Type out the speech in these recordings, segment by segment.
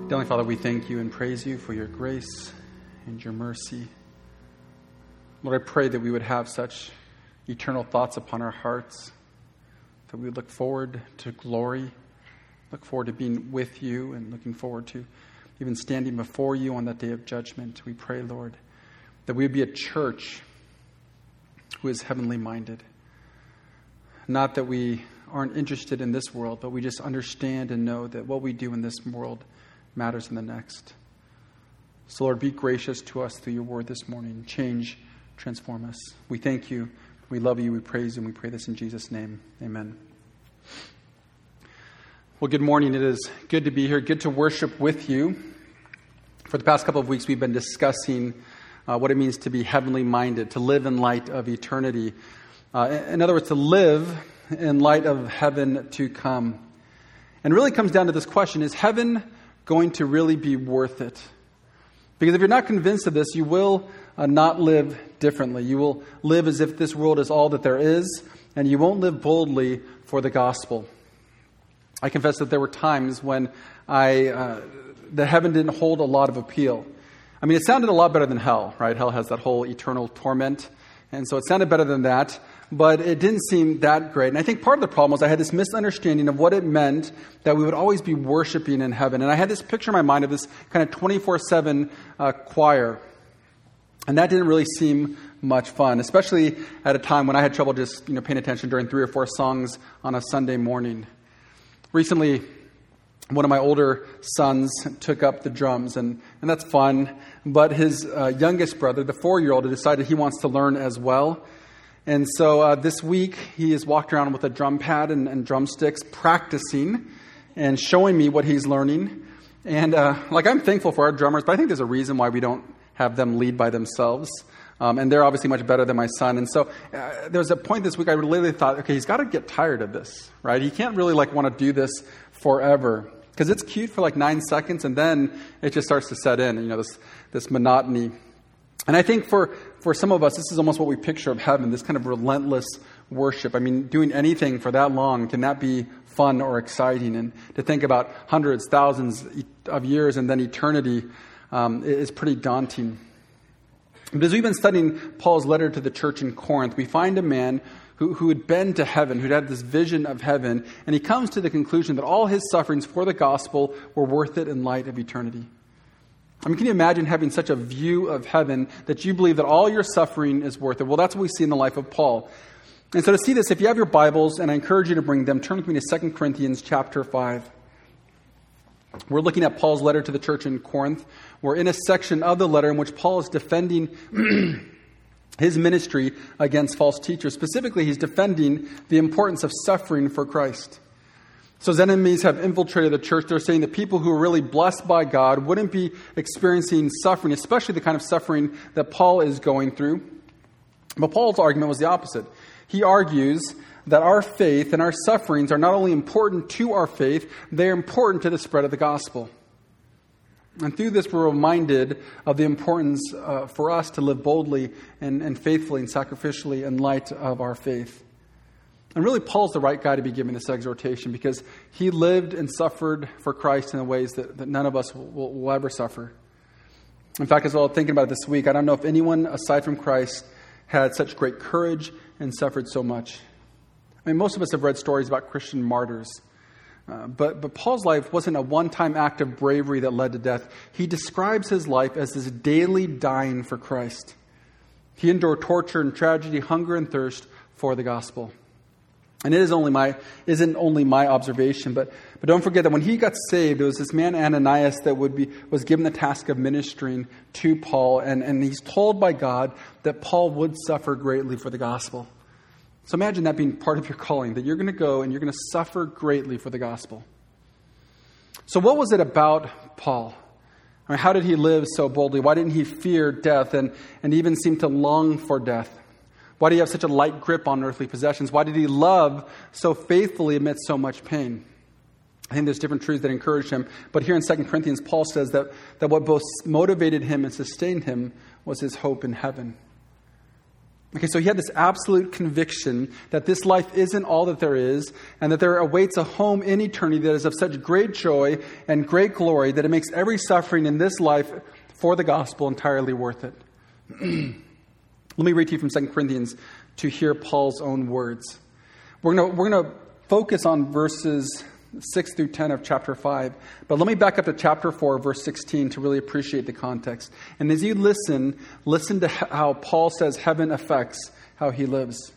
Heavenly Father, we thank you and praise you for your grace and your mercy. Lord, I pray that we would have such eternal thoughts upon our hearts, that we would look forward to glory, look forward to being with you, and looking forward to even standing before you on that day of judgment. We pray, Lord, that we would be a church who is heavenly minded. Not that we aren't interested in this world, but we just understand and know that what we do in this world matters in the next. So, Lord, be gracious to us through your word this morning. Change, transform us. We thank you. We love you. We praise you. And we pray this in Jesus' name. Amen. Well, good morning. It is good to be here. Good to worship with you. For the past couple of weeks, we've been discussing what it means to be heavenly minded, to live in light of eternity. In other words, to live in light of heaven to come. And it really comes down to this question: is heaven going to really be worth it? Because if you're not convinced of this, you will not live differently. You will live as if this world is all that there is, and you won't live boldly for the gospel. I confess that there were times when that heaven didn't hold a lot of appeal. I mean, it sounded a lot better than hell, right? Hell has that whole eternal torment, and so it sounded better than that. But it didn't seem that great. And I think part of the problem was I had this misunderstanding of what it meant that we would always be worshiping in heaven. And I had this picture in my mind of this kind of 24/7 choir. And that didn't really seem much fun, especially at a time when I had trouble just paying attention during 3 or 4 songs on a Sunday morning. Recently, one of my older sons took up the drums, and that's fun. But his youngest brother, the 4-year-old, decided he wants to learn as well. And so this week, he has walked around with a drum pad and drumsticks, practicing and showing me what he's learning. And I'm thankful for our drummers, but I think there's a reason why we don't have them lead by themselves. And they're obviously much better than my son. And so there was a point this week I literally thought, okay, he's got to get tired of this, right? He can't really want to do this forever. Because it's cute for 9 seconds, and then it just starts to set in, this monotony. And I think for some of us, this is almost what we picture of heaven, this kind of relentless worship. I mean, doing anything for that long, can that be fun or exciting? And to think about hundreds, thousands of years and then eternity is pretty daunting. But as we've been studying Paul's letter to the church in Corinth, we find a man who had been to heaven, who'd had this vision of heaven, and he comes to the conclusion that all his sufferings for the gospel were worth it in light of eternity. I mean, can you imagine having such a view of heaven that you believe that all your suffering is worth it? Well, that's what we see in the life of Paul. And so to see this, if you have your Bibles, and I encourage you to bring them, turn with me to 2 Corinthians chapter 5. We're looking at Paul's letter to the church in Corinth. We're in a section of the letter in which Paul is defending his ministry against false teachers. Specifically, he's defending the importance of suffering for Christ. So his enemies have infiltrated the church. They're saying that people who are really blessed by God wouldn't be experiencing suffering, especially the kind of suffering that Paul is going through. But Paul's argument was the opposite. He argues that our faith and our sufferings are not only important to our faith, they're important to the spread of the gospel. And through this, we're reminded of the importance for us to live boldly and faithfully and sacrificially in light of our faith. And really, Paul's the right guy to be giving this exhortation because he lived and suffered for Christ in ways that none of us will ever suffer. In fact, as well, thinking about it this week, I don't know if anyone aside from Christ had such great courage and suffered so much. I mean, most of us have read stories about Christian martyrs. But Paul's life wasn't a one-time act of bravery that led to death. He describes his life as this daily dying for Christ. He endured torture and tragedy, hunger and thirst for the gospel. And it isn't only my observation, but don't forget that when he got saved, there was this man Ananias that was given the task of ministering to Paul, and he's told by God that Paul would suffer greatly for the gospel. So imagine that being part of your calling, that you're going to go and you're going to suffer greatly for the gospel. So what was it about Paul? I mean, how did he live so boldly? Why didn't he fear death and even seem to long for death? Why did he have such a light grip on earthly possessions? Why did he love so faithfully amidst so much pain? I think there's different truths that encouraged him. But here in 2 Corinthians, Paul says that what both motivated him and sustained him was his hope in heaven. Okay, so he had this absolute conviction that this life isn't all that there is, and that there awaits a home in eternity that is of such great joy and great glory that it makes every suffering in this life for the gospel entirely worth it. Let me read to you from 2 Corinthians to hear Paul's own words. We're going to focus on verses 6 through 10 of chapter 5. But let me back up to chapter 4, verse 16 to really appreciate the context. And as you listen to how Paul says heaven affects how he lives.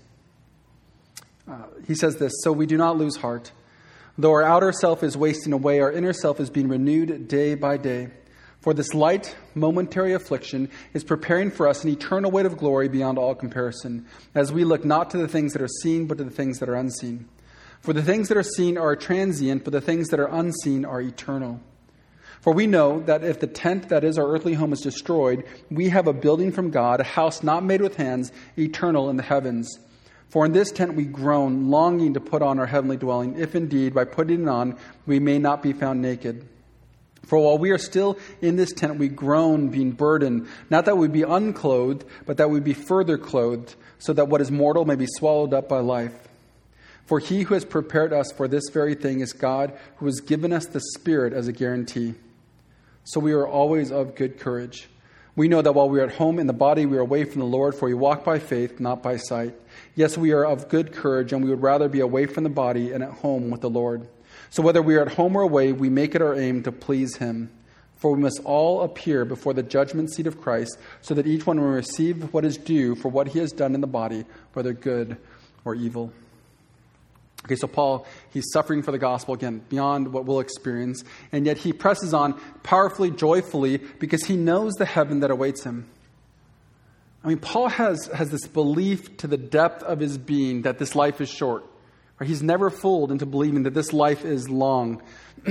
He says this, "So we do not lose heart. Though our outer self is wasting away, our inner self is being renewed day by day. For this light, momentary affliction is preparing for us an eternal weight of glory beyond all comparison, as we look not to the things that are seen, but to the things that are unseen. For the things that are seen are transient, but the things that are unseen are eternal. For we know that if the tent that is our earthly home is destroyed, we have a building from God, a house not made with hands, eternal in the heavens. For in this tent we groan, longing to put on our heavenly dwelling, if indeed by putting it on we may not be found naked. For while we are still in this tent, we groan, being burdened, not that we be unclothed, but that we be further clothed, so that what is mortal may be swallowed up by life. For he who has prepared us for this very thing is God, who has given us the Spirit as a guarantee. So we are always of good courage. We know that while we are at home in the body, we are away from the Lord, for we walk by faith, not by sight. Yes, we are of good courage, and we would rather be away from the body and at home with the Lord. So whether we are at home or away, we make it our aim to please him. For we must all appear before the judgment seat of Christ, so that each one will receive what is due for what he has done in the body, whether good or evil." Okay, so Paul, he's suffering for the gospel, again, beyond what we'll experience. And yet he presses on powerfully, joyfully, because he knows the heaven that awaits him. I mean, Paul has this belief to the depth of his being that this life is short. He's never fooled into believing that this life is long.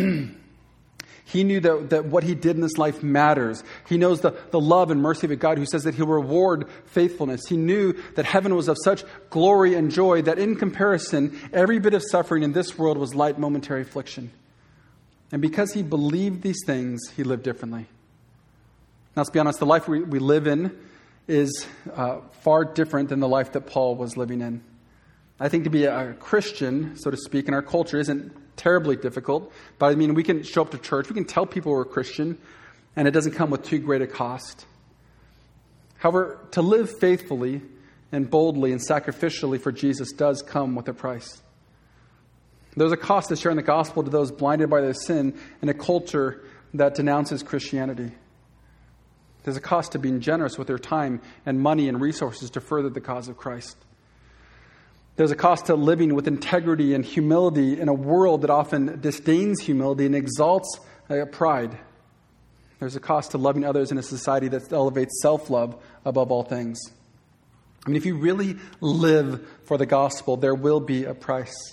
He knew that what he did in this life matters. He knows the love and mercy of a God who says that he'll reward faithfulness. He knew that heaven was of such glory and joy that in comparison, every bit of suffering in this world was light momentary affliction. And because he believed these things, he lived differently. Now, let's be honest, the life we live in is far different than the life that Paul was living in. I think to be a Christian, so to speak, in our culture isn't terribly difficult. But I mean, we can show up to church, we can tell people we're a Christian, and it doesn't come with too great a cost. However, to live faithfully and boldly and sacrificially for Jesus does come with a price. There's a cost to sharing the gospel to those blinded by their sin in a culture that denounces Christianity. There's a cost to being generous with their time and money and resources to further the cause of Christ. There's a cost to living with integrity and humility in a world that often disdains humility and exalts pride. There's a cost to loving others in a society that elevates self-love above all things. I mean, if you really live for the gospel, there will be a price.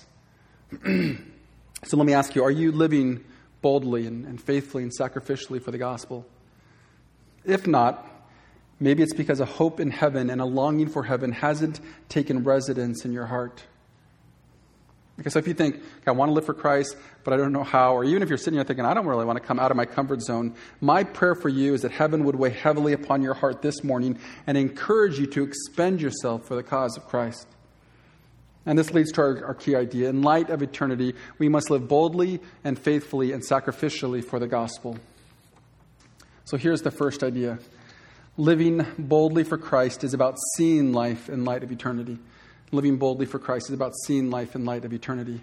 So let me ask you, are you living boldly and faithfully and sacrificially for the gospel? If not, maybe it's because a hope in heaven and a longing for heaven hasn't taken residence in your heart. Because if you think, okay, I want to live for Christ, but I don't know how, or even if you're sitting here thinking, I don't really want to come out of my comfort zone, my prayer for you is that heaven would weigh heavily upon your heart this morning and encourage you to expend yourself for the cause of Christ. And this leads to our key idea. In light of eternity, we must live boldly and faithfully and sacrificially for the gospel. So here's the first idea. Living boldly for Christ is about seeing life in light of eternity. Living boldly for Christ is about seeing life in light of eternity.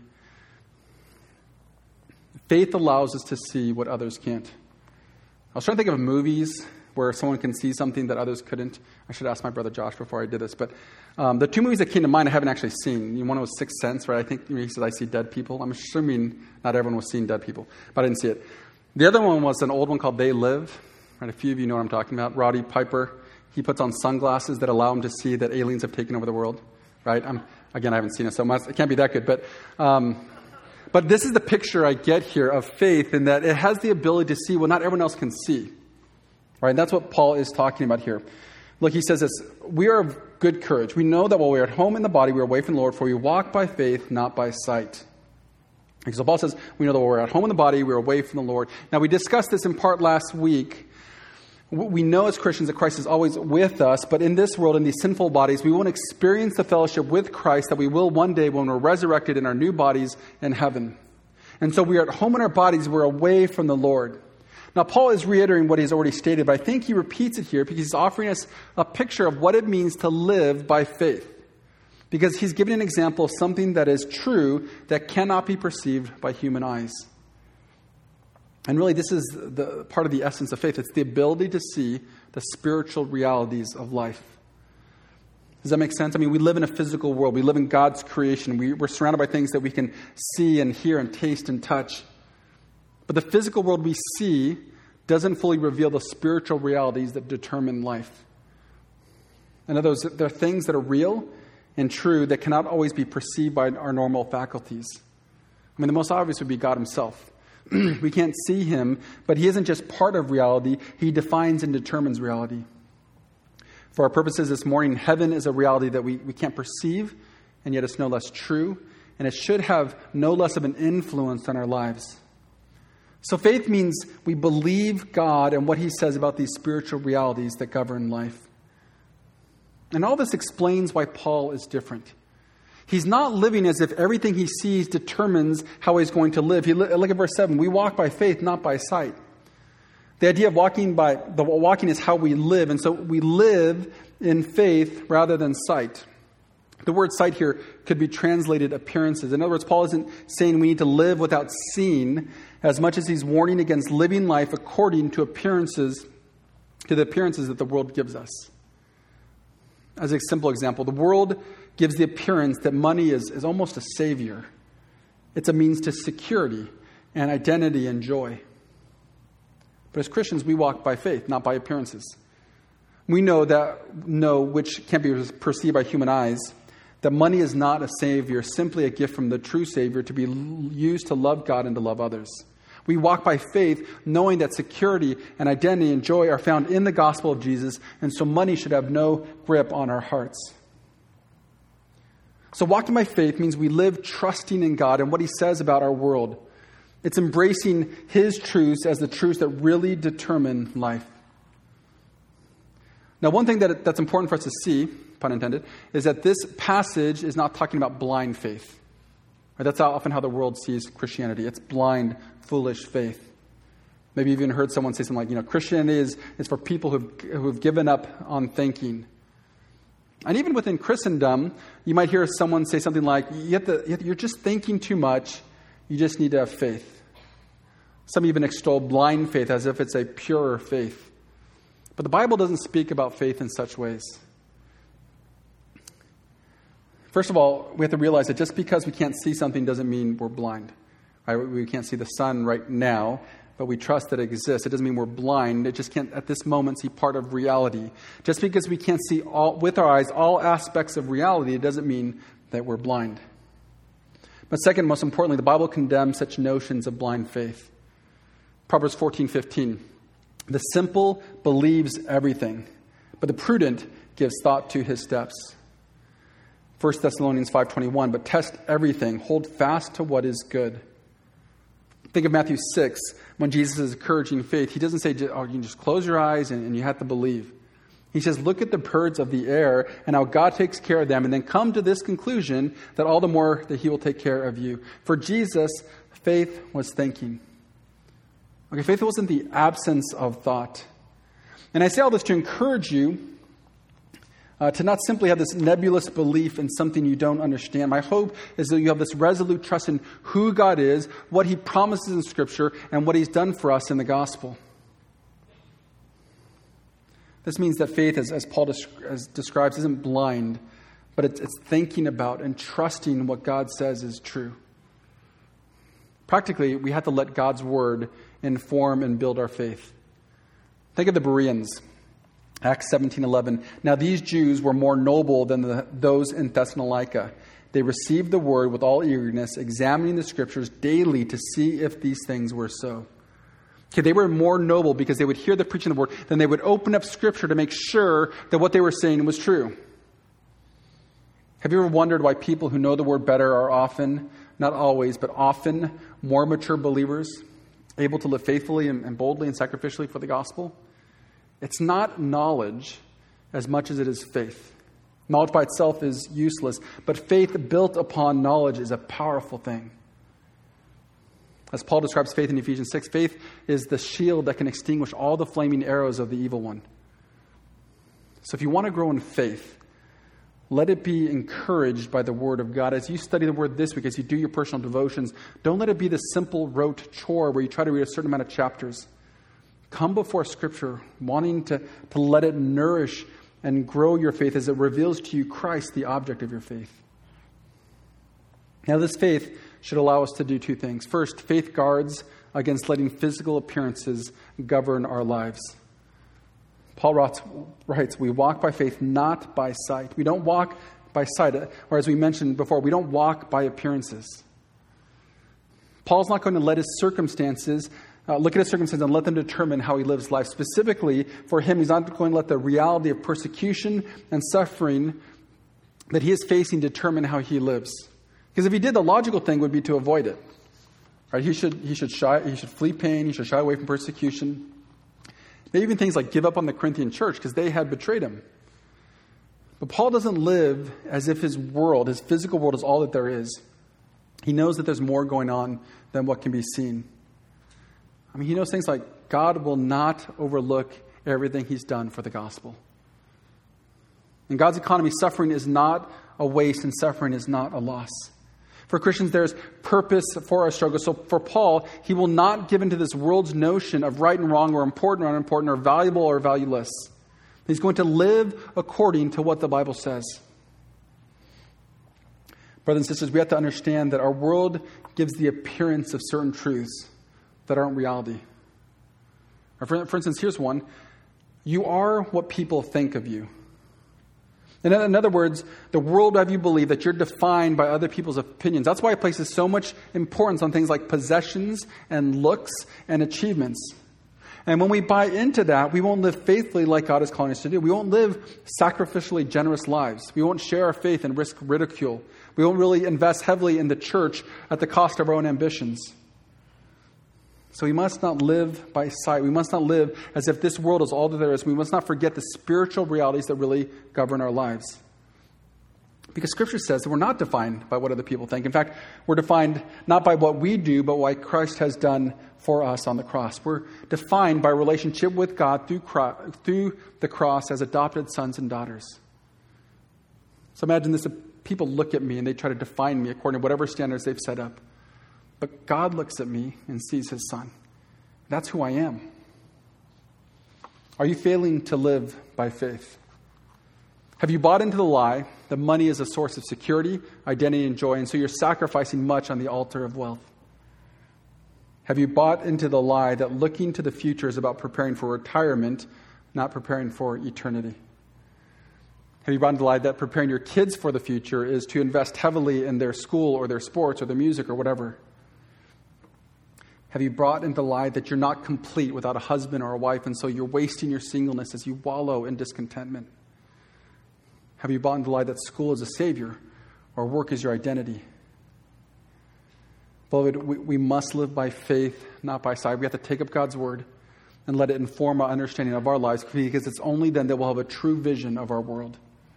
Faith allows us to see what others can't. I was trying to think of movies where someone can see something that others couldn't. I should ask my brother Josh before I did this. But the two movies that came to mind I haven't actually seen. One was Sixth Sense, right? I think he said, I see dead people. I'm assuming not everyone was seeing dead people, but I didn't see it. The other one was an old one called They Live. Right, a few of you know what I'm talking about. Roddy Piper, he puts on sunglasses that allow him to see that aliens have taken over the world. Right? Again, I haven't seen it, so it can't be that good. But this is the picture I get here of faith, in that it has the ability to see what not everyone else can see. Right? And that's what Paul is talking about here. Look, he says this, we are of good courage. We know that while we are at home in the body, we are away from the Lord, for we walk by faith, not by sight. And so Paul says, we know that while we're at home in the body, we are away from the Lord. Now, we discussed this in part last week, We know as Christians that Christ is always with us, but in this world, in these sinful bodies, we won't experience the fellowship with Christ that we will one day when we're resurrected in our new bodies in heaven. And so we are at home in our bodies, we're away from the Lord. Now, Paul is reiterating what he's already stated, but I think he repeats it here because he's offering us a picture of what it means to live by faith. Because he's giving an example of something that is true that cannot be perceived by human eyes. And really, this is the part of the essence of faith. It's the ability to see the spiritual realities of life. Does that make sense? I mean, we live in a physical world. We live in God's creation. We're surrounded by things that we can see and hear and taste and touch. But the physical world we see doesn't fully reveal the spiritual realities that determine life. In other words, there are things that are real and true that cannot always be perceived by our normal faculties. I mean, the most obvious would be God himself. We can't see him, but he isn't just part of reality. He defines and determines reality. For our purposes this morning, heaven is a reality that we can't perceive, and yet it's no less true, and it should have no less of an influence on our lives. So faith means we believe God and what he says about these spiritual realities that govern life. And all this explains why Paul is different. He's not living as if everything he sees determines how he's going to live. Look at verse 7. We walk by faith, not by sight. The idea of walking is how we live. And so we live in faith rather than sight. The word sight here could be translated appearances. In other words, Paul isn't saying we need to live without seeing as much as he's warning against living life according to the appearances that the world gives us. As a simple example, the world gives the appearance that money is almost a savior. It's a means to security and identity and joy. But as Christians, we walk by faith, not by appearances. We know which can't be perceived by human eyes, that money is not a savior, simply a gift from the true Savior to be used to love God and to love others. We walk by faith, knowing that security and identity and joy are found in the gospel of Jesus, and so money should have no grip on our hearts. So walking by faith means we live trusting in God and what he says about our world. It's embracing his truths as the truths that really determine life. Now, one thing that's important for us to see, pun intended, is that this passage is not talking about blind faith. Right? That's often how the world sees Christianity. It's blind, foolish faith. Maybe you've even heard someone say something like, Christianity is for people who've given up on thinking. And even within Christendom, you might hear someone say something like, you're just thinking too much, you just need to have faith. Some even extol blind faith as if it's a purer faith. But the Bible doesn't speak about faith in such ways. First of all, we have to realize that just because we can't see something doesn't mean we're blind. Right? We can't see the sun right now, but we trust that it exists. It doesn't mean we're blind. It just can't, at this moment, see part of reality. Just because we can't see with our eyes all aspects of reality, it doesn't mean that we're blind. But second, most importantly, the Bible condemns such notions of blind faith. Proverbs 14:15. The simple believes everything, but the prudent gives thought to his steps. 1 Thessalonians 5:21. But test everything, hold fast to what is good. Think of Matthew 6, when Jesus is encouraging faith. He doesn't say, you can just close your eyes and you have to believe. He says, look at the birds of the air and how God takes care of them, and then come to this conclusion that all the more that he will take care of you. For Jesus, faith was thinking. Okay, faith wasn't the absence of thought. And I say all this to encourage you to not simply have this nebulous belief in something you don't understand. My hope is that you have this resolute trust in who God is, what he promises in Scripture, and what he's done for us in the gospel. This means that faith, as Paul describes, isn't blind, but it's thinking about and trusting what God says is true. Practically, we have to let God's word inform and build our faith. Think of the Bereans. Acts 17:11. Now these Jews were more noble than those in Thessalonica. They received the word with all eagerness, examining the Scriptures daily to see if these things were so. Okay, they were more noble because they would hear the preaching of the word, then they would open up Scripture to make sure that what they were saying was true. Have you ever wondered why people who know the word better are often, not always, but often more mature believers, able to live faithfully and boldly and sacrificially for the gospel? It's not knowledge as much as it is faith. Knowledge by itself is useless, but faith built upon knowledge is a powerful thing. As Paul describes faith in Ephesians 6, faith is the shield that can extinguish all the flaming arrows of the evil one. So if you want to grow in faith, let it be encouraged by the Word of God. As you study the Word this week, as you do your personal devotions, don't let it be the simple rote chore where you try to read a certain amount of chapters. Come before Scripture wanting to let it nourish and grow your faith as it reveals to you Christ, the object of your faith. Now, this faith should allow us to do two things. First, faith guards against letting physical appearances govern our lives. Paul writes, we walk by faith, not by sight. We don't walk by sight, or as we mentioned before, we don't walk by appearances. Paul's not going to let his circumstances, look at his circumstances and let them determine how he lives life. Specifically, for him, he's not going to let the reality of persecution and suffering that he is facing determine how he lives. Because if he did, the logical thing would be to avoid it. Right? He should flee pain, he should shy away from persecution. Maybe even things like give up on the Corinthian church because they had betrayed him. But Paul doesn't live as if his world, his physical world, is all that there is. He knows that there's more going on than what can be seen. I mean, he knows things like God will not overlook everything he's done for the gospel. In God's economy, suffering is not a waste and suffering is not a loss. For Christians, there's purpose for our struggle. So for Paul, he will not give into this world's notion of right and wrong or important or unimportant or valuable or valueless. He's going to live according to what the Bible says. Brothers and sisters, we have to understand that our world gives the appearance of certain truths that aren't reality. For instance, here's one. You are what people think of you. In other words, the world will have you believe that you're defined by other people's opinions. That's why it places so much importance on things like possessions and looks and achievements. And when we buy into that, we won't live faithfully like God is calling us to do. We won't live sacrificially generous lives. We won't share our faith and risk ridicule. We won't really invest heavily in the church at the cost of our own ambitions. So we must not live by sight. We must not live as if this world is all that there is. We must not forget the spiritual realities that really govern our lives. Because Scripture says that we're not defined by what other people think. In fact, we're defined not by what we do, but what Christ has done for us on the cross. We're defined by relationship with God through the cross as adopted sons and daughters. So imagine this: if people look at me and they try to define me according to whatever standards they've set up. But God looks at me and sees his Son. That's who I am. Are you failing to live by faith? Have you bought into the lie that money is a source of security, identity, and joy, and so you're sacrificing much on the altar of wealth? Have you bought into the lie that looking to the future is about preparing for retirement, not preparing for eternity? Have you bought into the lie that preparing your kids for the future is to invest heavily in their school or their sports or their music or whatever? Have you brought into the lie that you're not complete without a husband or a wife, and so you're wasting your singleness as you wallow in discontentment? Have you bought into the lie that school is a savior or work is your identity? Beloved, we must live by faith, not by sight. We have to take up God's word and let it inform our understanding of our lives, because it's only then that we'll have a true vision of our world.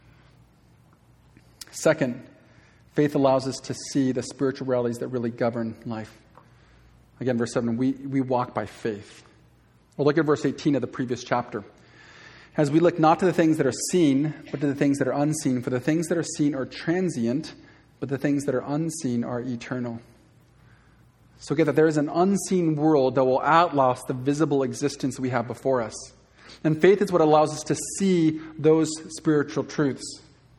Second, faith allows us to see the spiritual realities that really govern life. Again, verse 7, we walk by faith. We'll look at verse 18 of the previous chapter. As we look not to the things that are seen, but to the things that are unseen. For the things that are seen are transient, but the things that are unseen are eternal. So get that there is an unseen world that will outlast the visible existence we have before us. And faith is what allows us to see those spiritual truths.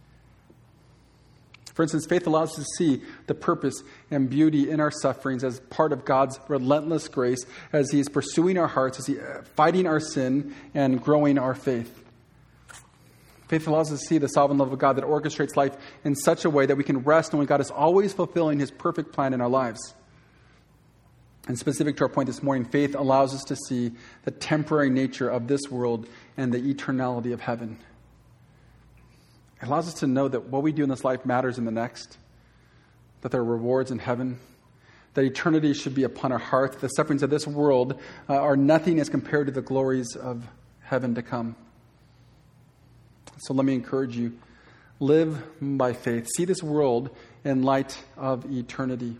For instance, faith allows us to see the purpose and beauty in our sufferings as part of God's relentless grace as he is pursuing our hearts, as he fighting our sin and growing our faith. Faith allows us to see the sovereign love of God that orchestrates life in such a way that we can rest knowing God is always fulfilling his perfect plan in our lives. And specific to our point this morning, faith allows us to see the temporary nature of this world and the eternality of heaven. It allows us to know that what we do in this life matters in the next, that there are rewards in heaven, that eternity should be upon our heart, that the sufferings of this world are nothing as compared to the glories of heaven to come. So let me encourage you, live by faith. See this world in light of eternity.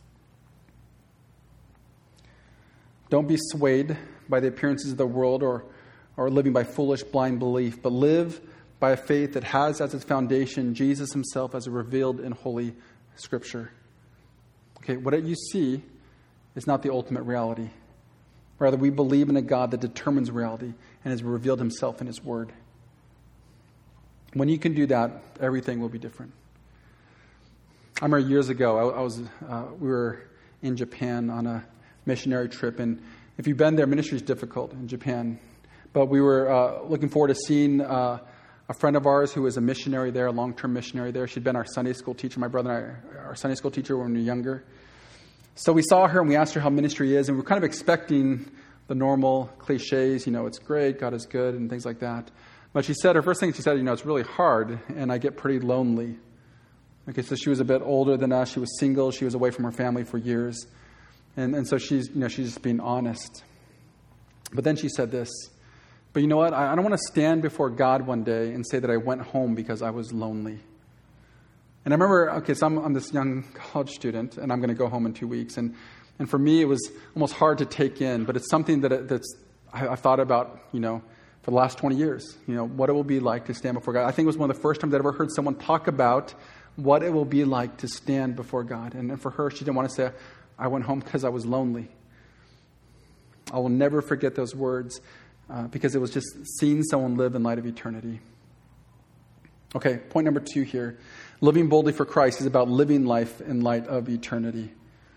Don't be swayed by the appearances of the world or living by foolish, blind belief, but live by a faith that has as its foundation Jesus himself as revealed in Holy Scripture. Okay, what you see is not the ultimate reality. Rather, we believe in a God that determines reality and has revealed himself in his word. When you can do that, everything will be different. I remember years ago, we were in Japan on a missionary trip, and if you've been there, ministry is difficult in Japan. But we were looking forward to seeing a friend of ours who was a missionary there, a long-term missionary there. She'd been our Sunday school teacher, my brother and I, our Sunday school teacher when we were younger. So we saw her and we asked her how ministry is, and we were kind of expecting the normal cliches, it's great, God is good, and things like that. But her first thing she said, it's really hard, and I get pretty lonely. Okay, so she was a bit older than us. She was single. She was away from her family for years. And so she's just being honest. But then she said this, but you know what? I don't want to stand before God one day and say that I went home because I was lonely. And I remember, so I'm this young college student, and I'm going to go home in 2 weeks. And for me, it was almost hard to take in, but it's something I've thought about, for the last 20 years. What it will be like to stand before God. I think it was one of the first times I'd ever heard someone talk about what it will be like to stand before God. And for her, she didn't want to say, I went home because I was lonely. I will never forget those words because it was just seeing someone live in light of eternity. Okay, point number 2 here. Living boldly for Christ is about living life in light of eternity.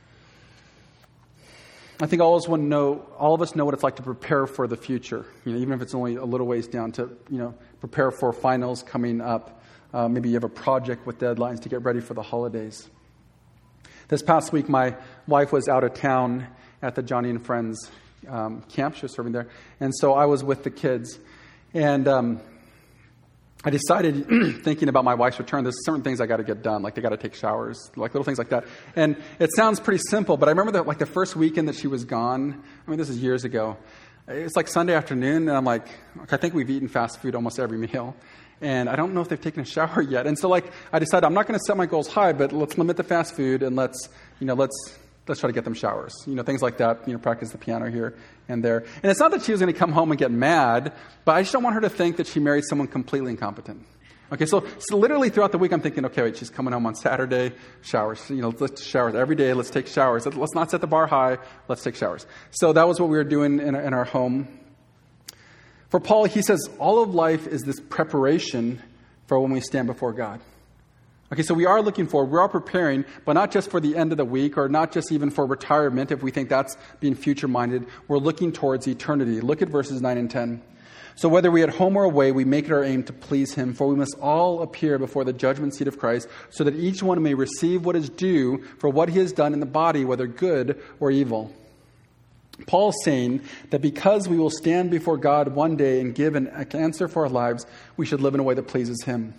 I think all of us know what it's like to prepare for the future. Even if it's only a little ways down to, prepare for finals coming up. Maybe you have a project with deadlines to get ready for the holidays. This past week, my wife was out of town at the Johnny and Friends camp. She was serving there. And so I was with the kids. And I decided, thinking about my wife's return, there's certain things I got to get done. Like they got to take showers, like little things like that. And it sounds pretty simple, but I remember that the first weekend that she was gone, this is years ago. It's like Sunday afternoon, and I'm like, I think we've eaten fast food almost every meal. And I don't know if they've taken a shower yet. And so I decided I'm not going to set my goals high, but let's limit the fast food and let's try to get them showers. Things like that, practice the piano here and there. And it's not that she was going to come home and get mad, but I just don't want her to think that she married someone completely incompetent. Okay, so literally throughout the week I'm thinking, okay, wait, she's coming home on Saturday, showers. Let's showers every day, let's take showers. Let's not set the bar high, let's take showers. So that was what we were doing in our home. For Paul, he says, all of life is this preparation for when we stand before God. Okay, so we are looking forward, we are preparing, but not just for the end of the week or not just even for retirement if we think that's being future-minded. We're looking towards eternity. Look at verses 9 and 10. So whether we at home or away, we make it our aim to please him, for we must all appear before the judgment seat of Christ, so that each one may receive what is due for what he has done in the body, whether good or evil. Paul's saying that because we will stand before God one day and give an answer for our lives, we should live in a way that pleases him.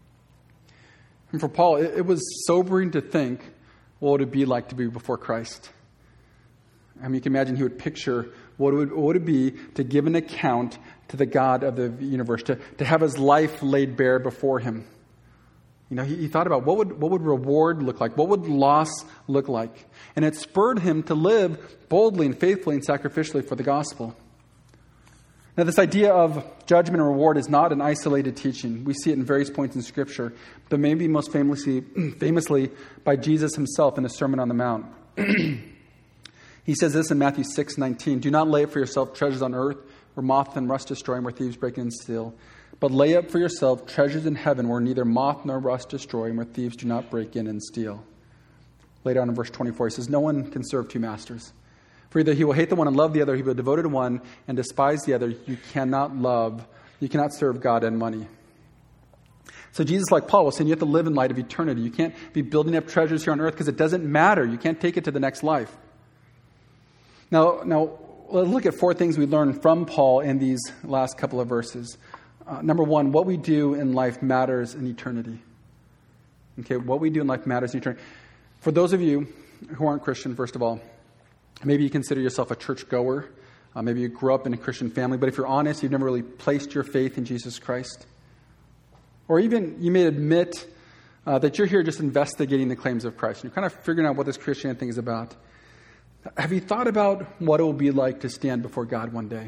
And for Paul, it was sobering to think what would it be like to be before Christ. You can imagine he would picture what would it be to give an account to the God of the universe, to have his life laid bare before him. He thought about what would reward look like? What would loss look like? And it spurred him to live boldly and faithfully and sacrificially for the gospel. Now, this idea of judgment and reward is not an isolated teaching. We see it in various points in Scripture, but maybe most famously by Jesus himself in the Sermon on the Mount. He says this in Matthew 6:19, "Do not lay up for yourself treasures on earth, where moth and rust destroy and where thieves break in and steal. But lay up for yourself treasures in heaven, where neither moth nor rust destroy and where thieves do not break in and steal." Later on in verse 24, he says, "No one can serve two masters. For either he will hate the one and love the other, he will be devoted to one and despise the other. You cannot serve God and money." So Jesus, like Paul, was saying you have to live in light of eternity. You can't be building up treasures here on earth because it doesn't matter. You can't take it to the next life. Now, let's look at 4 things we learn from Paul in these last couple of verses. Number 1, what we do in life matters in eternity. Okay, what we do in life matters in eternity. For those of you who aren't Christian, first of all, maybe you consider yourself a church goer. Maybe you grew up in a Christian family, but if you're honest, you've never really placed your faith in Jesus Christ. Or even you may admit that you're here just investigating the claims of Christ. And you're kind of figuring out what this Christianity thing is about. Have you thought about what it will be like to stand before God one day?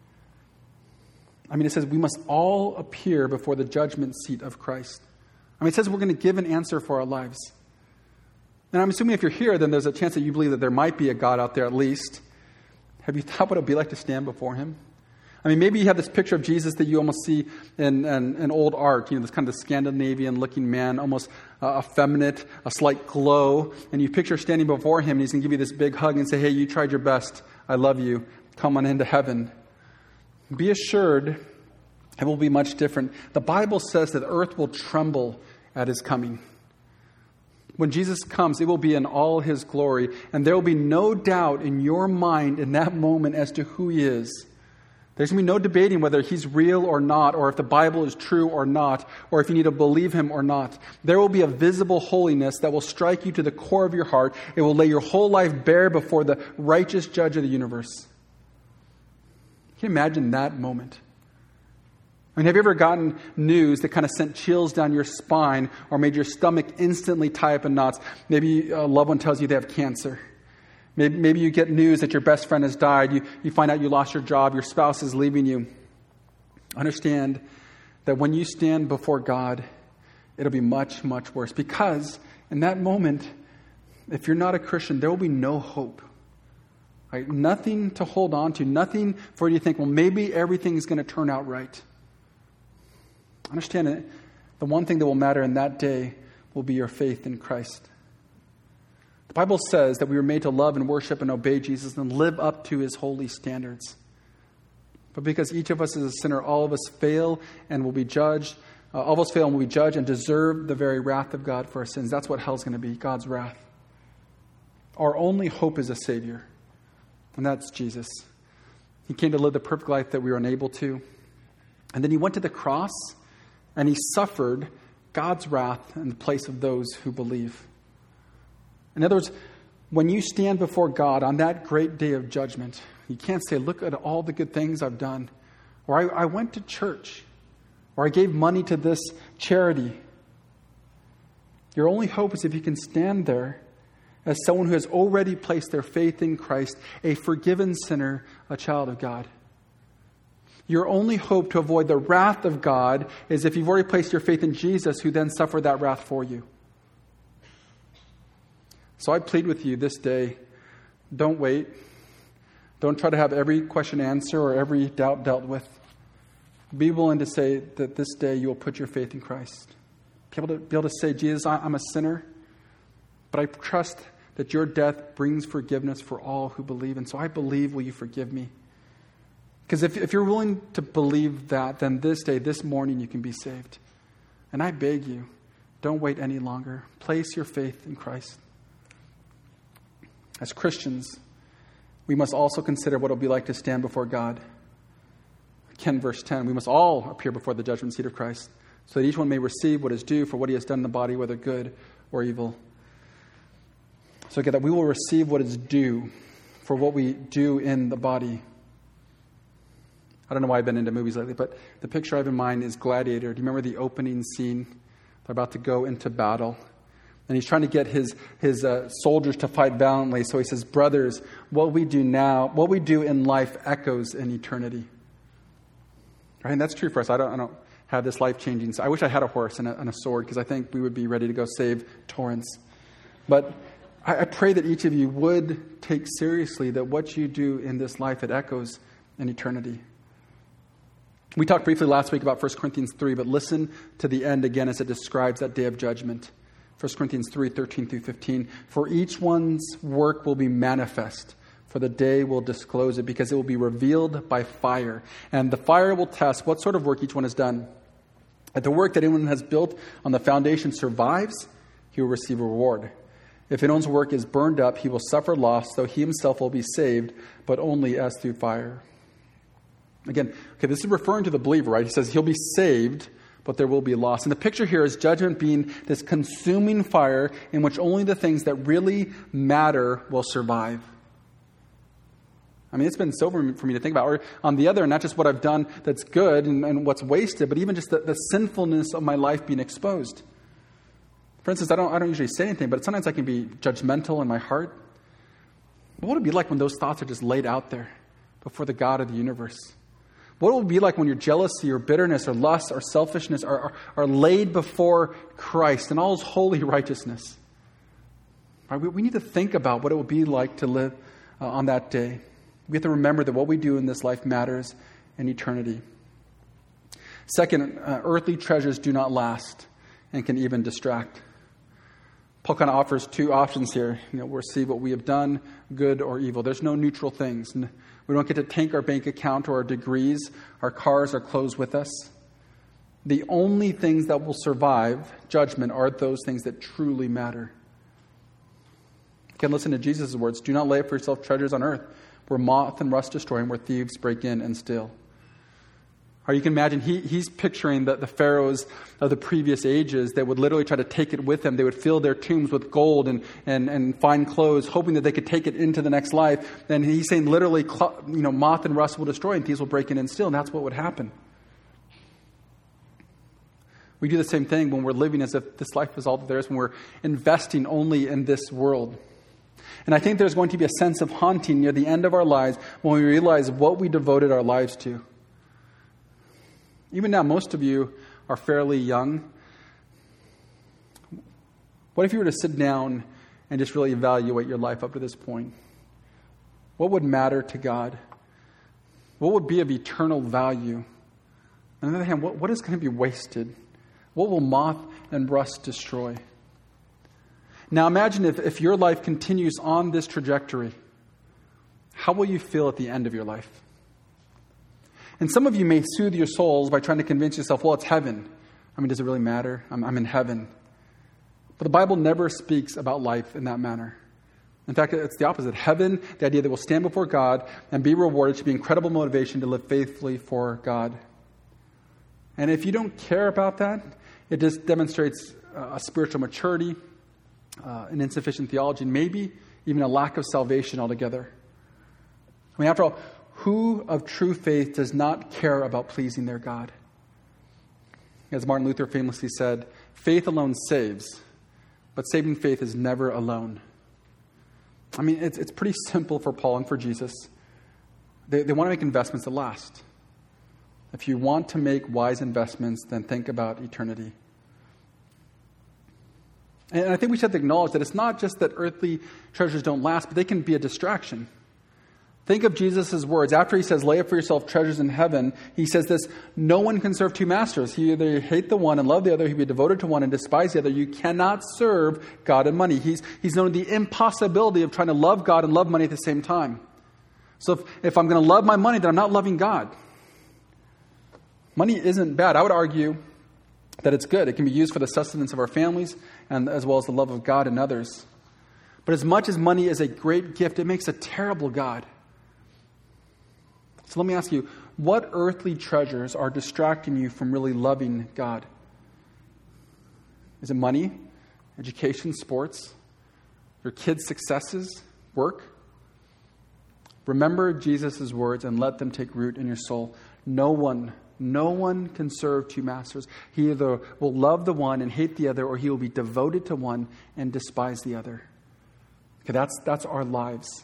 I mean, it says we must all appear before the judgment seat of Christ. I mean, it says we're going to give an answer for our lives. And I'm assuming if you're here, then there's a chance that you believe that there might be a God out there at least. Have you thought what it would be like to stand before him? I mean, maybe you have this picture of Jesus that you almost see in old art, this kind of Scandinavian-looking man, almost effeminate, a slight glow, and you picture standing before him, and he's going to give you this big hug and say, hey, you tried your best. I love you. Come on into heaven. Be assured it will be much different. The Bible says that the earth will tremble at his coming. When Jesus comes, it will be in all his glory, and there will be no doubt in your mind in that moment as to who he is. There's going to be no debating whether he's real or not, or if the Bible is true or not, or if you need to believe him or not. There will be a visible holiness that will strike you to the core of your heart. It will lay your whole life bare before the righteous judge of the universe. Can you imagine that moment? I mean, have you ever gotten news that kind of sent chills down your spine or made your stomach instantly tie up in knots? Maybe a loved one tells you they have cancer. Maybe you get news that your best friend has died. You find out you lost your job. Your spouse is leaving you. Understand that when you stand before God, it'll be much, much worse. Because in that moment, if you're not a Christian, there will be no hope. Right? Nothing to hold on to. Nothing for you to think, well, maybe everything is going to turn out right. Understand that the one thing that will matter in that day will be your faith in Christ. The Bible says that we were made to love and worship and obey Jesus and live up to his holy standards. But because each of us is a sinner, all of us fail and will be judged. All of us fail and will be judged and deserve the very wrath of God for our sins. That's what hell's going to be, God's wrath. Our only hope is a Savior, and that's Jesus. He came to live the perfect life that we were unable to. And then he went to the cross and he suffered God's wrath in the place of those who believe. In other words, when you stand before God on that great day of judgment, you can't say, look at all the good things I've done. Or I went to church. Or I gave money to this charity. Your only hope is if you can stand there as someone who has already placed their faith in Christ, a forgiven sinner, a child of God. Your only hope to avoid the wrath of God is if you've already placed your faith in Jesus, who then suffered that wrath for you. So I plead with you this day, don't wait. Don't try to have every question answered or every doubt dealt with. Be willing to say that this day you will put your faith in Christ. Be able to say, Jesus, I'm a sinner, but I trust that your death brings forgiveness for all who believe. And so I believe, will you forgive me? Because if you're willing to believe that, then this day, this morning, you can be saved. And I beg you, don't wait any longer. Place your faith in Christ. As Christians, we must also consider what it will be like to stand before God. Again, verse 10, we must all appear before the judgment seat of Christ, so that each one may receive what is due for what he has done in the body, whether good or evil. So again, that we will receive what is due for what we do in the body. I don't know why I've been into movies lately, but the picture I have in mind is Gladiator. Do you remember the opening scene? They're about to go into battle. And he's trying to get his soldiers to fight valiantly. So he says, brothers, what we do now, what we do in life echoes in eternity. Right? And that's true for us. I don't have this life-changing. I wish I had a horse and a sword, because I think we would be ready to go save Torrance. But I pray that each of you would take seriously that what you do in this life, it echoes in eternity. We talked briefly last week about 1 Corinthians 3, but listen to the end again as it describes that day of judgment. 1 Corinthians 3, 13 through 15. For each one's work will be manifest, for the day will disclose it, because it will be revealed by fire. And the fire will test what sort of work each one has done. If the work that anyone has built on the foundation survives, he will receive a reward. If anyone's work is burned up, he will suffer loss, though he himself will be saved, but only as through fire. Again, this is referring to the believer, right? He says he'll be saved, but there will be loss. And the picture here is judgment being this consuming fire in which only the things that really matter will survive. I mean, it's been sobering for me to think about. Or on the other, not just what I've done that's good and what's wasted, but even just the sinfulness of my life being exposed. For instance, I don't usually say anything, but sometimes I can be judgmental in my heart. What would it be like when those thoughts are just laid out there before the God of the universe? What would it be like when your jealousy or bitterness or lust or selfishness are laid before Christ and all His holy righteousness? Right? We need to think about what it would be like to live on that day. We have to remember that what we do in this life matters in eternity. Second, earthly treasures do not last and can even distract. Paul kind of offers two options here. We'll see what we have done, good or evil. There's no neutral things. We don't get to take our bank account or our degrees, our cars, our clothes with us. The only things that will survive judgment are those things that truly matter. Again, listen to Jesus' words. Do not lay up for yourself treasures on earth, where moth and rust destroy and where thieves break in and steal. Or you can imagine he's picturing the pharaohs of the previous ages that would literally try to take it with them. They would fill their tombs with gold and fine clothes, hoping that they could take it into the next life. And he's saying literally, moth and rust will destroy and thieves will break in and steal. And that's what would happen. We do the same thing when we're living as if this life is all that there is, when we're investing only in this world. And I think there's going to be a sense of haunting near the end of our lives when we realize what we devoted our lives to. Even now, most of you are fairly young. What if you were to sit down and just really evaluate your life up to this point? What would matter to God? What would be of eternal value? On the other hand, what is going to be wasted? What will moth and rust destroy? Now imagine if your life continues on this trajectory, how will you feel at the end of your life? And some of you may soothe your souls by trying to convince yourself, well, it's heaven. I mean, does it really matter? I'm in heaven. But the Bible never speaks about life in that manner. In fact, it's the opposite. Heaven, the idea that we'll stand before God and be rewarded, should be incredible motivation to live faithfully for God. And if you don't care about that, it just demonstrates a spiritual maturity, an insufficient theology, and maybe even a lack of salvation altogether. I mean, after all, who of true faith does not care about pleasing their God? As Martin Luther famously said, faith alone saves, but saving faith is never alone. I mean, it's pretty simple for Paul and for Jesus. They want to make investments that last. If you want to make wise investments, then think about eternity. And I think we should have to acknowledge that it's not just that earthly treasures don't last, but they can be a distraction. Think of Jesus' words. After he says, lay up for yourself treasures in heaven, he says this, no one can serve two masters. He either hate the one and love the other, he be devoted to one and despise the other. You cannot serve God and money. He's known the impossibility of trying to love God and love money at the same time. So if I'm going to love my money, then I'm not loving God. Money isn't bad. I would argue that it's good. It can be used for the sustenance of our families and as well as the love of God and others. But as much as money is a great gift, it makes a terrible God. So let me ask you, what earthly treasures are distracting you from really loving God? Is it money, education, sports, your kids' successes, work? Remember Jesus' words and let them take root in your soul. No one can serve two masters. He either will love the one and hate the other, or he will be devoted to one and despise the other. Okay, that's our lives.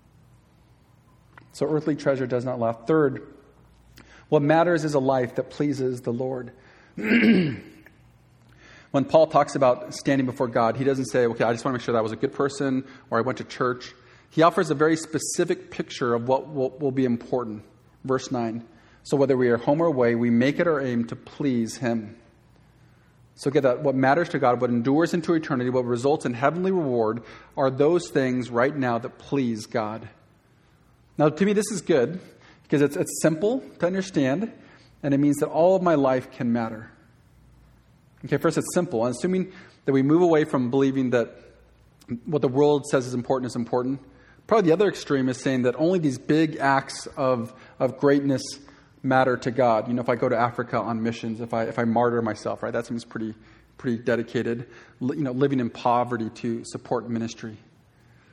So earthly treasure does not last. Third, what matters is a life that pleases the Lord. When Paul talks about standing before God, he doesn't say, okay, I just want to make sure that I was a good person or I went to church. He offers a very specific picture of what will be important. Verse 9. So whether we are home or away, we make it our aim to please him. So get that. What matters to God, what endures into eternity, what results in heavenly reward are those things right now that please God. Now, to me, this is good because it's simple to understand, and it means that all of my life can matter. Okay, first, it's simple. I'm assuming that we move away from believing that what the world says is important. Probably the other extreme is saying that only these big acts of greatness matter to God. You know, if I go to Africa on missions, if I martyr myself, right, that seems pretty dedicated. You know, living in poverty to support ministry.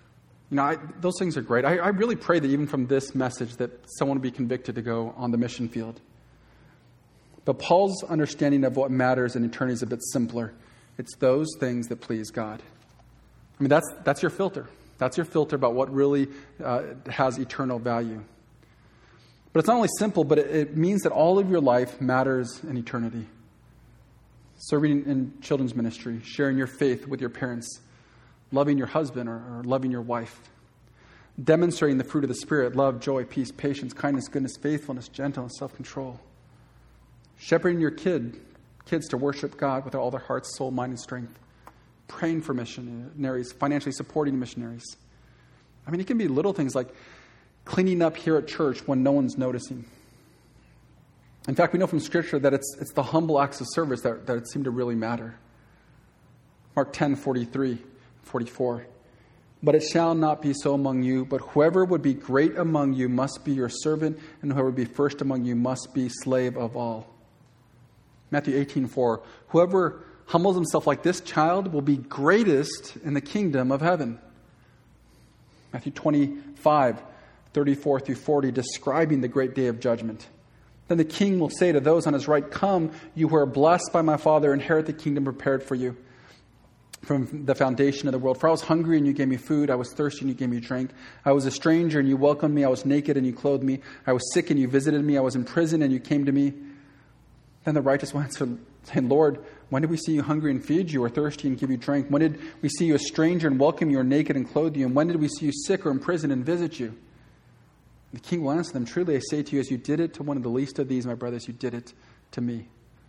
Those things are great. I really pray that even from this message that someone would be convicted to go on the mission field. But Paul's understanding of what matters in eternity is a bit simpler. It's those things that please God. That's your filter. That's your filter about what really has eternal value. But it's not only simple, but it means that all of your life matters in eternity. Serving in children's ministry, sharing your faith with your parents, loving your husband or loving your wife, demonstrating the fruit of the Spirit, love, joy, peace, patience, kindness, goodness, faithfulness, gentleness, self-control. Shepherding your kids to worship God with all their heart, soul, mind, and strength. Praying for missionaries, financially supporting missionaries. It can be little things like cleaning up here at church when no one's noticing. In fact, we know from Scripture that it's the humble acts of service that seem to really matter. Mark 10:43, 44. But it shall not be so among you, but whoever would be great among you must be your servant, and whoever would be first among you must be slave of all. Matthew 18:4. Whoever humbles himself like this child will be greatest in the kingdom of heaven. Matthew 25:34 through 40, describing the great day of judgment. Then the king will say to those on his right, "Come, you who are blessed by my Father, inherit the kingdom prepared for you from the foundation of the world. For I was hungry and you gave me food. I was thirsty and you gave me drink. I was a stranger and you welcomed me. I was naked and you clothed me. I was sick and you visited me. I was in prison and you came to me." Then the righteous one answered, saying, "Lord, when did we see you hungry and feed you, or thirsty and give you drink? When did we see you a stranger and welcome you, or naked and clothe you? And when did we see you sick or in prison and visit you?" The king will answer them, "Truly I say to you, as you did it to one of the least of these, my brothers, you did it to me."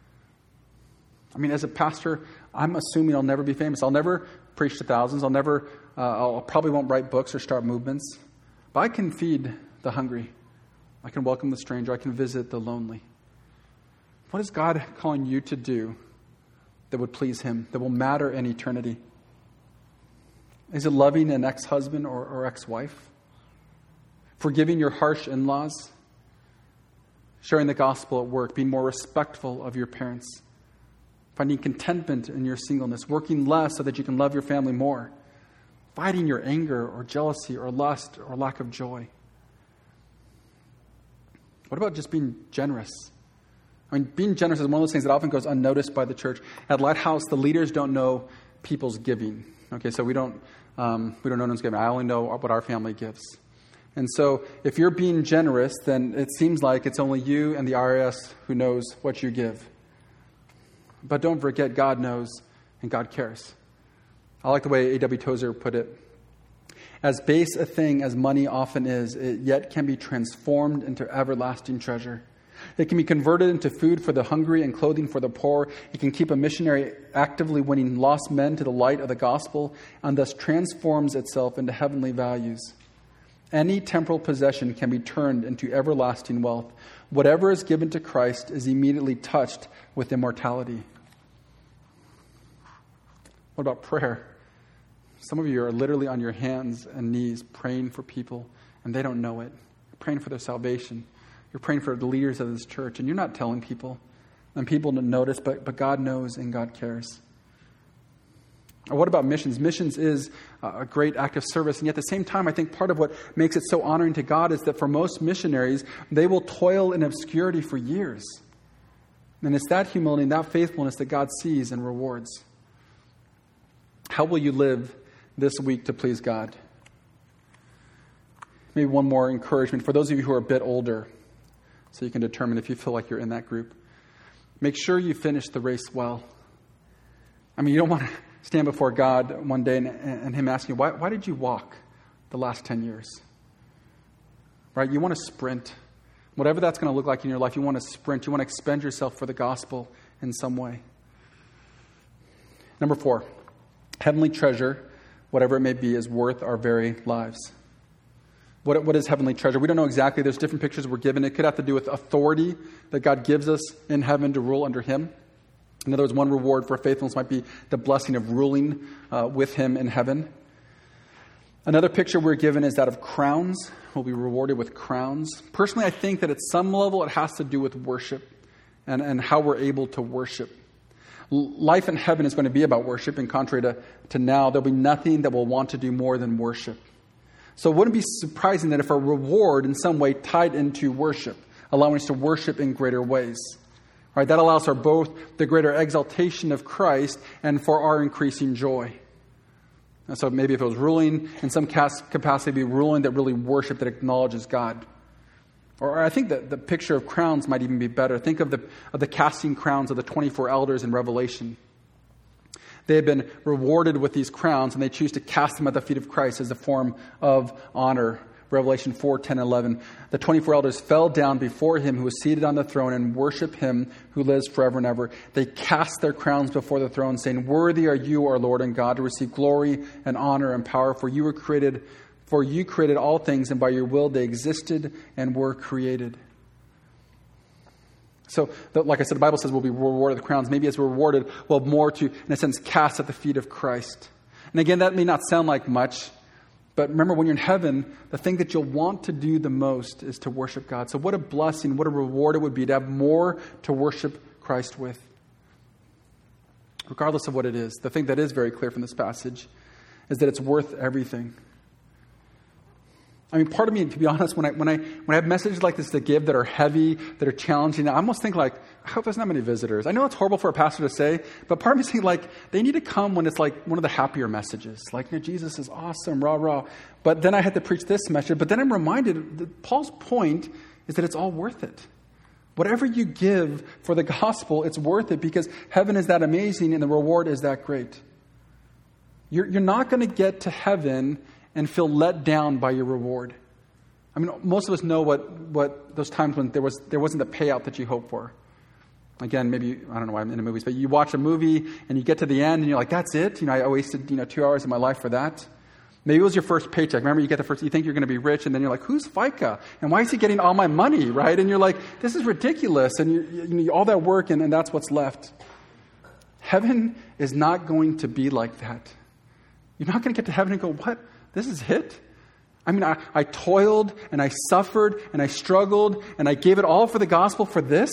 As a pastor, I'm assuming I'll never be famous. I'll never preach to thousands. I'll probably won't write books or start movements. But I can feed the hungry. I can welcome the stranger. I can visit the lonely. What is God calling you to do that would please Him, that will matter in eternity? Is it loving an ex-husband or ex-wife? Forgiving your harsh in-laws? Sharing the gospel at work? Being more respectful of your parents? Finding contentment in your singleness? Working less so that you can love your family more? Fighting your anger or jealousy or lust or lack of joy? What about just being generous? Being generous is one of those things that often goes unnoticed by the church. At Lighthouse, the leaders don't know people's giving. Okay, so we don't know anyone's giving. I only know what our family gives. And so if you're being generous, then it seems like it's only you and the IRS who knows what you give. But don't forget, God knows and God cares. I like the way A.W. Tozer put it. As base a thing as money often is, it yet can be transformed into everlasting treasure. It can be converted into food for the hungry and clothing for the poor. It can keep a missionary actively winning lost men to the light of the gospel, and thus transforms itself into heavenly values. Any temporal possession can be turned into everlasting wealth. Whatever is given to Christ is immediately touched with immortality. What about prayer? Some of you are literally on your hands and knees praying for people, and they don't know it. You're praying for their salvation. You're praying for the leaders of this church, and you're not telling people. And people don't notice, but God knows and God cares. Or what about missions? Missions is a great act of service, and yet at the same time, I think part of what makes it so honoring to God is that for most missionaries, they will toil in obscurity for years. And it's that humility and that faithfulness that God sees and rewards. How will you live this week to please God? Maybe one more encouragement for those of you who are a bit older, so you can determine if you feel like you're in that group. Make sure you finish the race well. You don't want to stand before God one day and Him asking you, why did you walk the last 10 years? Right? You want to sprint. Whatever that's going to look like in your life, you want to sprint. You want to expend yourself for the gospel in some way. Number 4, heavenly treasure, whatever it may be, is worth our very lives. What is heavenly treasure? We don't know exactly. There's different pictures we're given. It could have to do with authority that God gives us in heaven to rule under Him. In other words, one reward for faithfulness might be the blessing of ruling with Him in heaven. Another picture we're given is that of crowns. We'll be rewarded with crowns. Personally, I think that at some level it has to do with worship and how we're able to worship. Life in heaven is going to be about worship, and contrary to now, there'll be nothing that we'll want to do more than worship. So it wouldn't be surprising that if a reward in some way tied into worship, allowing us to worship in greater ways. Right? That allows for both the greater exaltation of Christ and for our increasing joy. And so maybe if it was ruling in some capacity, it'd be ruling that really worship, that acknowledges God. Or I think that the picture of crowns might even be better. Think of the casting crowns of the 24 elders in Revelation. They have been rewarded with these crowns, and they choose to cast them at the feet of Christ as a form of honor. Revelation 4, 10, 11. The 24 elders fell down before him who was seated on the throne and worship him who lives forever and ever. They cast their crowns before the throne, saying, "Worthy are you, our Lord and God, to receive glory and honor and power, for you created all things, and by your will they existed and were created." So, like I said, the Bible says we'll be rewarded with crowns. Maybe as we're rewarded, we'll have more to, in a sense, cast at the feet of Christ. And again, that may not sound like much, but remember, when you're in heaven, the thing that you'll want to do the most is to worship God. So what a blessing, what a reward it would be to have more to worship Christ with. Regardless of what it is, the thing that is very clear from this passage is that it's worth everything. I mean, part of me, to be honest, when I have messages like this to give that are heavy, that are challenging, I almost think like, I hope there's not many visitors. I know it's horrible for a pastor to say, but part of me is thinking like, they need to come when it's like one of the happier messages. Like, Jesus is awesome, rah, rah. But then I had to preach this message. But then I'm reminded that Paul's point is that it's all worth it. Whatever you give for the gospel, it's worth it because heaven is that amazing and the reward is that great. You're not going to get to heaven and feel let down by your reward. I mean, most of us know what those times when there wasn't the payout that you hoped for. Again, maybe, I don't know why I'm into movies, but you watch a movie and you get to the end and you're like, that's it? I wasted 2 hours of my life for that. Maybe it was your first paycheck. Remember, you think you're going to be rich, and then you're like, who's FICA? And why is he getting all my money, right? And you're like, this is ridiculous. And you all that work, and that's what's left. Heaven is not going to be like that. You're not going to get to heaven and go, what? This is it? I mean, I toiled, and I suffered, and I struggled, and I gave it all for the gospel for this?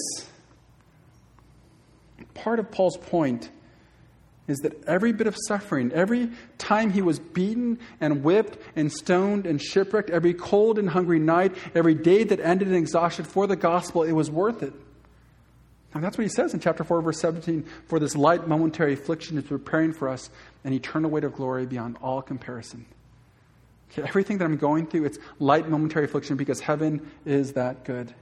Part of Paul's point is that every bit of suffering, every time he was beaten and whipped and stoned and shipwrecked, every cold and hungry night, every day that ended in exhaustion for the gospel, it was worth it. And that's what he says in chapter 4, verse 17, for this light momentary affliction is preparing for us an eternal weight of glory beyond all comparison. Okay, everything that I'm going through, it's light momentary affliction because heaven is that good.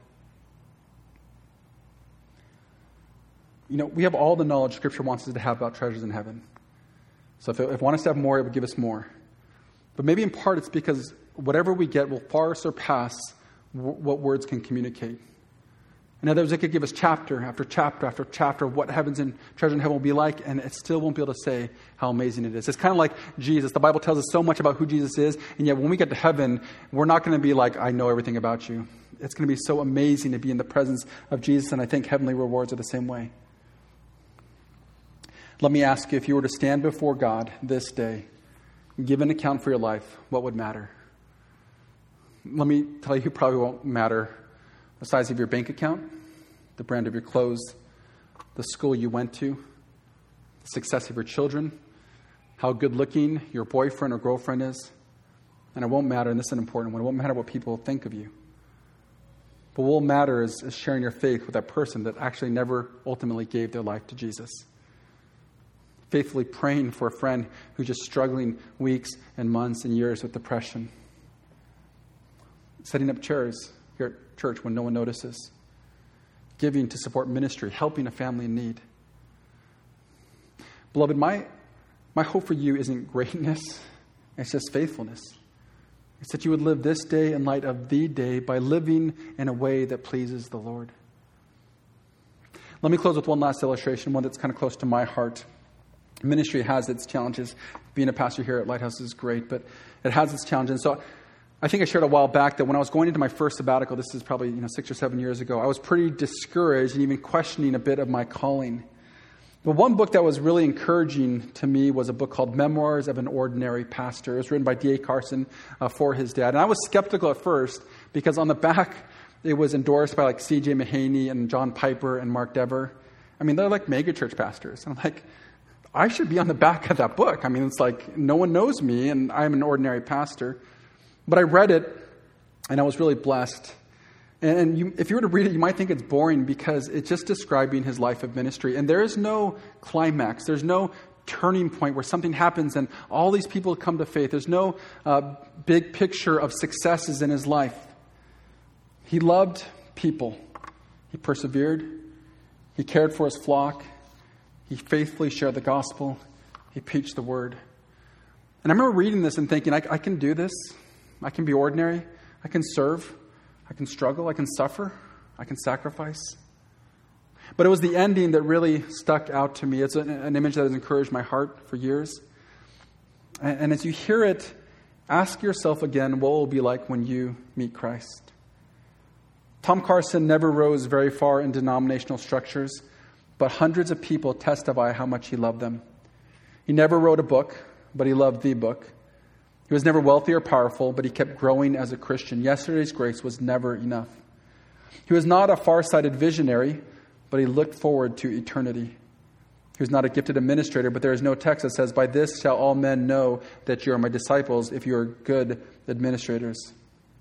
We have all the knowledge Scripture wants us to have about treasures in heaven. So if it wants us to have more, it would give us more. But maybe in part it's because whatever we get will far surpass what words can communicate. In other words, it could give us chapter after chapter after chapter of what heavens and treasure in heaven will be like, and it still won't be able to say how amazing it is. It's kind of like Jesus. The Bible tells us so much about who Jesus is, and yet when we get to heaven, we're not going to be like, I know everything about you. It's going to be so amazing to be in the presence of Jesus, and I think heavenly rewards are the same way. Let me ask you, if you were to stand before God this day and give an account for your life, what would matter? Let me tell you, probably won't matter the size of your bank account, the brand of your clothes, the school you went to, the success of your children, how good looking your boyfriend or girlfriend is. And it won't matter, and this is an important one, it won't matter what people think of you. But what will matter is sharing your faith with that person that actually never ultimately gave their life to Jesus. Faithfully praying for a friend who's just struggling weeks and months and years with depression. Setting up chairs here at church when no one notices. Giving to support ministry, helping a family in need. Beloved, my hope for you isn't greatness, it's just faithfulness. It's that you would live this day in light of the day by living in a way that pleases the Lord. Let me close with one last illustration, one that's kind of close to my heart. Ministry has its challenges. Being a pastor here at Lighthouse is great, but it has its challenges. So I think I shared a while back that when I was going into my first sabbatical, this is probably 6 or 7 years ago, I was pretty discouraged and even questioning a bit of my calling. But one book that was really encouraging to me was a book called Memoirs of an Ordinary Pastor. It was written by D.A. Carson for his dad. And I was skeptical at first because on the back it was endorsed by like C.J. Mahaney and John Piper and Mark Dever. I mean, they're like megachurch pastors. And I'm like, I should be on the back of that book. I mean, it's like no one knows me and I'm an ordinary pastor. But I read it, and I was really blessed. And if you were to read it, you might think it's boring because it's just describing his life of ministry. And there is no climax. There's no turning point where something happens and all these people come to faith. There's no big picture of successes in his life. He loved people. He persevered. He cared for his flock. He faithfully shared the gospel. He preached the word. And I remember reading this and thinking, I can do this. I can be ordinary. I can serve. I can struggle. I can suffer. I can sacrifice. But it was the ending that really stuck out to me. It's an image that has encouraged my heart for years. And as you hear it, ask yourself again what it will be like when you meet Christ. Tom Carson never rose very far in denominational structures, but hundreds of people testify how much he loved them. He never wrote a book, but he loved the book. He was never wealthy or powerful, but he kept growing as a Christian. Yesterday's grace was never enough. He was not a far-sighted visionary, but he looked forward to eternity. He was not a gifted administrator, but there is no text that says, "By this shall all men know that you are my disciples, if you are good administrators."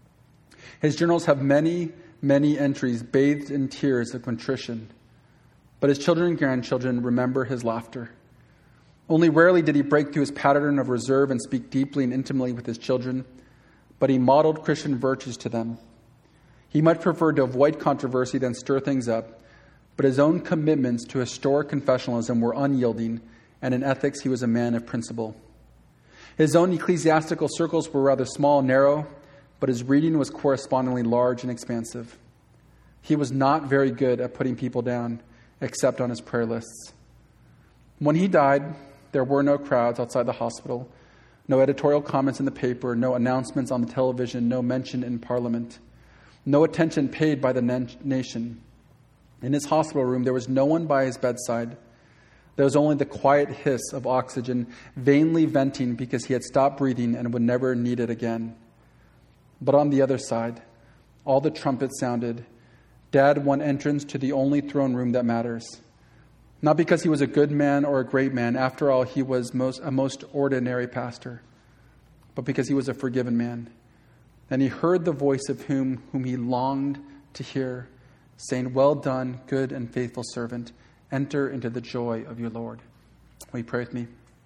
His journals have many, many entries bathed in tears of contrition. But his children and grandchildren remember his laughter. Only rarely did he break through his pattern of reserve and speak deeply and intimately with his children, but he modeled Christian virtues to them. He much preferred to avoid controversy than stir things up, but his own commitments to historic confessionalism were unyielding, and in ethics he was a man of principle. His own ecclesiastical circles were rather small and narrow, but his reading was correspondingly large and expansive. He was not very good at putting people down, except on his prayer lists. When he died, there were no crowds outside the hospital, no editorial comments in the paper, no announcements on the television, no mention in Parliament, no attention paid by the nation. In his hospital room, there was no one by his bedside. There was only the quiet hiss of oxygen, vainly venting because he had stopped breathing and would never need it again. But on the other side, all the trumpets sounded. Dad won entrance to the only throne room that matters. Not because he was a good man or a great man. After all, he was a most ordinary pastor. But because he was a forgiven man. And he heard the voice of whom he longed to hear, saying, "Well done, good and faithful servant. Enter into the joy of your Lord." Will you pray with me?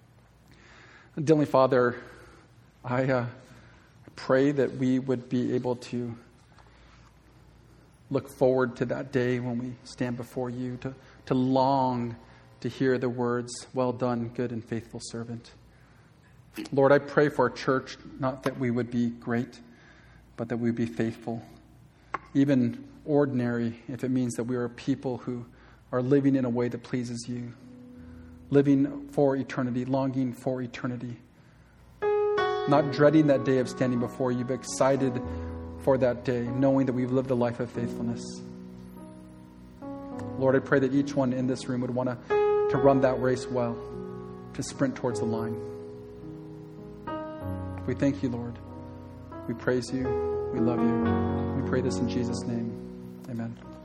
Dear Heavenly Father, I pray that we would be able to look forward to that day when we stand before you, to long to hear the words, "Well done, good and faithful servant." Lord, I pray for our church, not that we would be great, but that we would be faithful, even ordinary, if it means that we are a people who are living in a way that pleases you, living for eternity, longing for eternity, not dreading that day of standing before you, but excited for that day, knowing that we've lived a life of faithfulness. Lord, I pray that each one in this room would want to run that race well, to sprint towards the line. We thank you, Lord. We praise you. We love you. We pray this in Jesus' name. Amen.